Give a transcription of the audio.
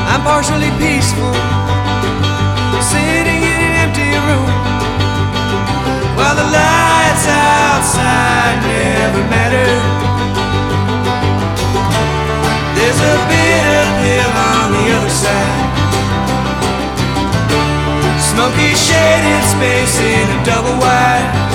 I'm partially peaceful, sitting in an empty room, while the lights outside never matter. There's a bitter pill on the other side, smoky shaded space in a double wide.